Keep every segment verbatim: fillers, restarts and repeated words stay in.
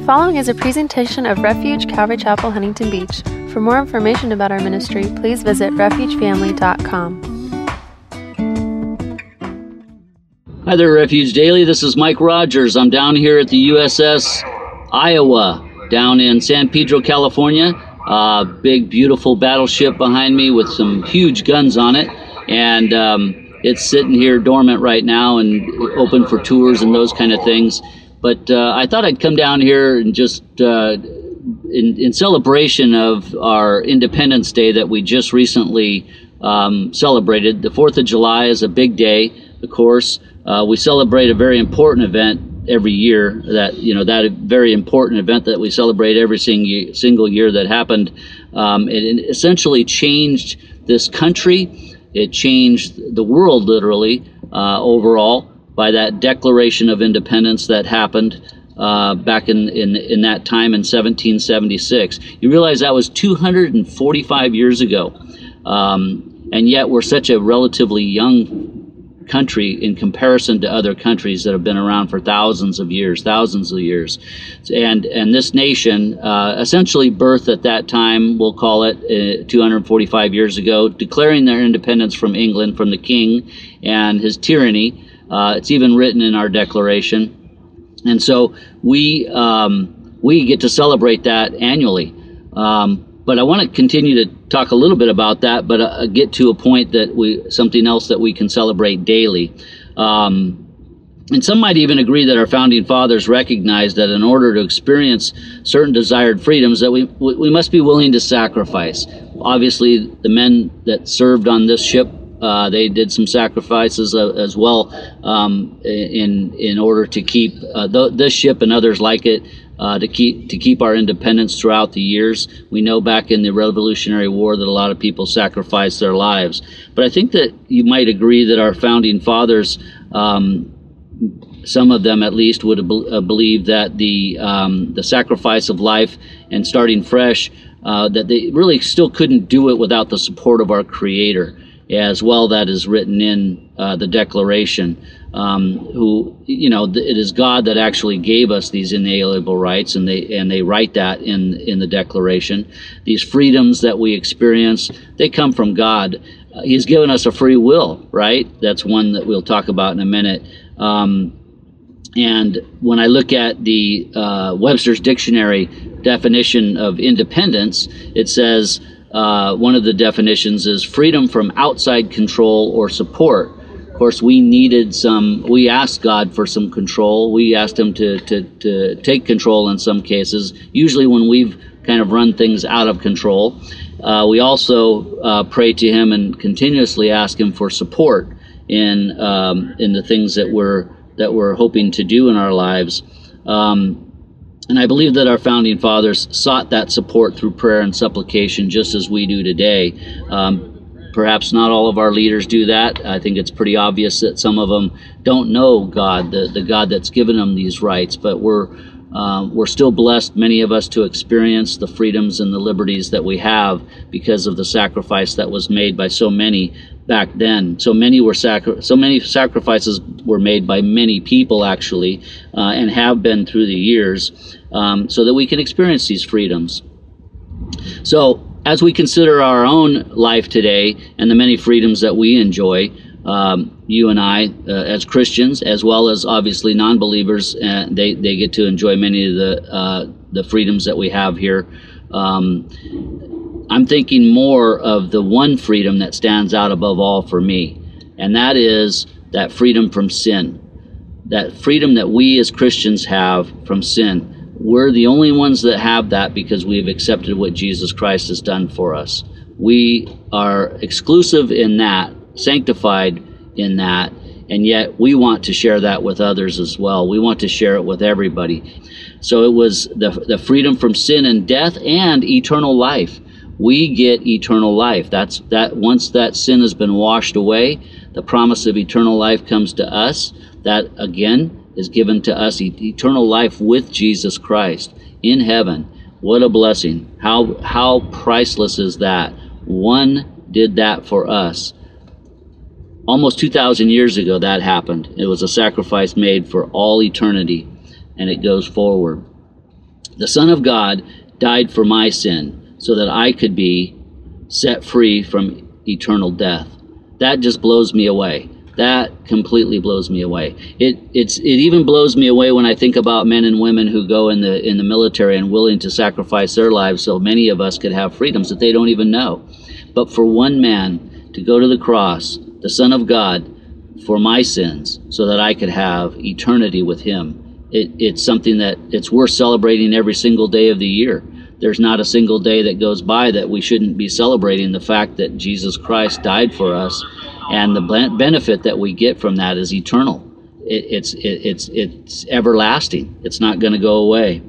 following is a presentation of Refuge Calvary Chapel, Huntington Beach. For more information about our ministry, please visit refuge family dot com. Hi there, Refuge Daily. This is Mike Rogers. I'm down here at the U S S Iowa, down in San Pedro, California. Uh, big, beautiful battleship behind me with some huge guns on it. And um, it's sitting here dormant right now and open for tours and those kind of things. But uh, I thought I'd come down here and just uh, in, in celebration of our Independence Day that we just recently um, celebrated. The fourth of July is a big day, of course. Uh, we celebrate a very important event every year, that, you know, that very important event that we celebrate every sing- single year that happened. Um, it, it essentially changed this country. It changed the world, literally, uh, overall, by that Declaration of Independence that happened uh, back in, in, in that time in seventeen seventy-six. You realize that was two hundred forty-five years ago, um, and yet we're such a relatively young country in comparison to other countries that have been around for thousands of years, thousands of years. And and this nation uh, essentially birthed at that time, we'll call it uh, two hundred forty-five years ago, declaring their independence from England, from the king and his tyranny. Uh, it's even written in our declaration. And so we, um, we get to celebrate that annually. Um, But I want to continue to talk a little bit about that, but uh, get to a point that we, something else that we can celebrate daily. Um, and some might even agree that our founding fathers recognized that in order to experience certain desired freedoms, that we we must be willing to sacrifice. Obviously, the men that served on this ship, uh, they did some sacrifices uh, as well um, in in order to keep uh, th- this ship and others like it. Uh, to keep to keep our independence throughout the years. We know back in the Revolutionary War that a lot of people sacrificed their lives. But I think that you might agree that our founding fathers, um, some of them at least, would uh, believe that the um, the sacrifice of life and starting fresh, uh, that they really still couldn't do it without the support of our Creator, as well. That is written in uh, the Declaration. Um, who, you know, it is God that actually gave us these inalienable rights, and they and they write that in in the Declaration. These freedoms that we experience, they come from God. Uh, he's given us a free will, right? That's one that we'll talk about in a minute. Um, and when I look at the uh, Webster's Dictionary definition of independence, it says uh, one of the definitions is freedom from outside control or support. Of course, we needed some, we asked God for some control. We asked him to, to, to take control in some cases, usually when we've kind of run things out of control. Uh, we also uh, pray to him and continuously ask him for support in um, in the things that we're, that we're hoping to do in our lives. Um, and I believe that our founding fathers sought that support through prayer and supplication, just as we do today. Um, Perhaps not all of our leaders do that. I think it's pretty obvious that some of them don't know God, the, the God that's given them these rights. But we're uh, we're still blessed, many of us, to experience the freedoms and the liberties that we have because of the sacrifice that was made by so many back then. So many were sacri- so many sacrifices were made by many people, actually, uh, and have been through the years, um, so that we can experience these freedoms. So, as we consider our own life today and the many freedoms that we enjoy, um, you and I, uh, as Christians, as well as obviously non-believers, uh, they they get to enjoy many of the uh, the freedoms that we have here. Um, I'm thinking more of the one freedom that stands out above all for me, and that is that freedom from sin, that freedom that we as Christians have from sin. We're the only ones that have that because we've accepted what Jesus Christ has done for us. We are exclusive in that, sanctified in that, and yet we want to share that with others as well. We want to share it with everybody. So it was the, the freedom from sin and death and eternal life. We get eternal life. That's that. Once that sin has been washed away, the promise of eternal life comes to us. That, again, is given to us, eternal life with Jesus Christ in heaven. What a blessing. How how priceless is that? One did that for us. Almost two thousand years ago that happened. It was a sacrifice made for all eternity, and it goes forward. The Son of God died for my sin so that I could be set free from eternal death. That just blows me away. That completely blows me away. It it's it even blows me away when I think about men and women who go in the in the military and willing to sacrifice their lives so many of us could have freedoms that they don't even know. But for one man to go to the cross, the Son of God, for my sins, so that I could have eternity with him, it, it's something that it's worth celebrating every single day of the year. There's not a single day that goes by that we shouldn't be celebrating the fact that Jesus Christ died for us, and the benefit that we get from that is eternal. It, it's it, it's it's everlasting. It's not going to go away.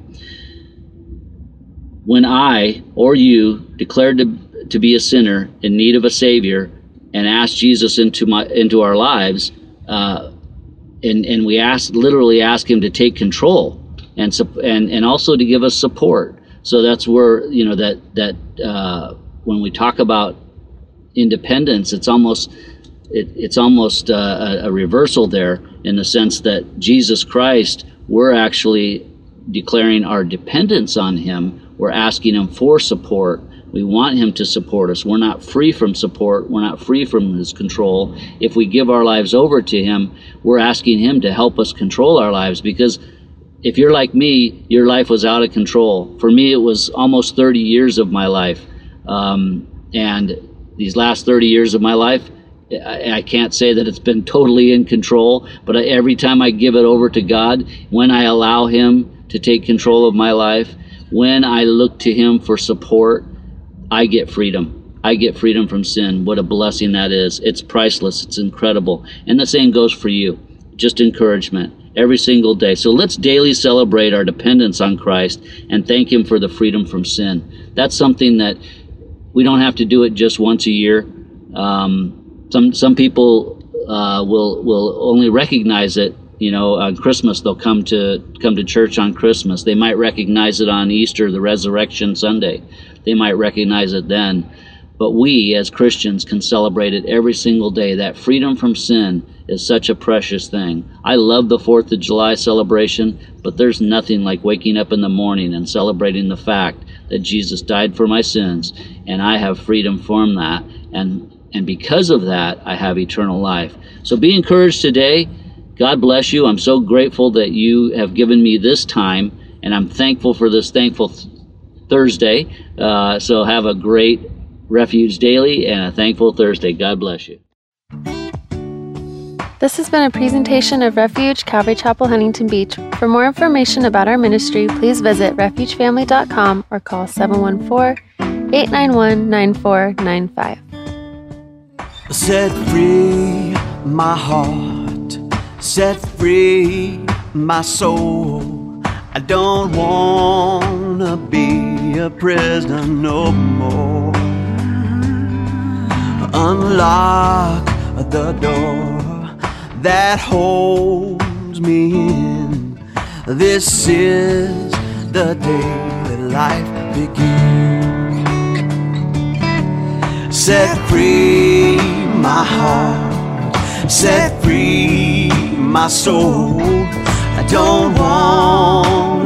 When I or you declared to to be a sinner in need of a Savior and asked Jesus into my into our lives, uh, and and we asked literally ask Him to take control and and and also to give us support. So that's where, you know, that that uh, when we talk about independence, it's almost it, it's almost uh, a, a reversal there, in the sense that Jesus Christ, we're actually declaring our dependence on Him. We're asking Him for support. We want Him to support us. We're not free from support. We're not free from His control. If we give our lives over to Him, we're asking Him to help us control our lives, because if you're like me, your life was out of control. For me, it was almost thirty years of my life. Um, and these last thirty years of my life, I, I can't say that it's been totally in control, but I, every time I give it over to God, when I allow Him to take control of my life, when I look to Him for support, I get freedom. I get freedom from sin. What a blessing that is. It's priceless. It's incredible. And the same goes for you. Just encouragement every single day. So let's daily celebrate our dependence on Christ and thank Him for the freedom from sin. That's something that we don't have to do it just once a year. Um, some some people uh, will will only recognize it, you know, on Christmas. They'll come to come to church on Christmas. They might recognize it on Easter, the Resurrection Sunday. They might recognize it then. But we as Christians can celebrate it every single day. That freedom from sin is such a precious thing. I love the fourth of July celebration, but there's nothing like waking up in the morning and celebrating the fact that Jesus died for my sins, and I have freedom from that. And, and because of that, I have eternal life. So be encouraged today. God bless you. I'm so grateful that you have given me this time, and I'm thankful for this thankful th- Thursday. Uh, so have a great Refuge Daily and a thankful Thursday. God bless you. This has been a presentation of Refuge Calvary Chapel, Huntington Beach. For more information about our ministry, please visit refuge family dot com or call seven one four, eight nine one, nine four nine five. Set free my heart, set free my soul. I don't wanna be a prisoner no more. Unlock the door that holds me in. This is the day that life begins. Set free my heart, set free my soul. I don't want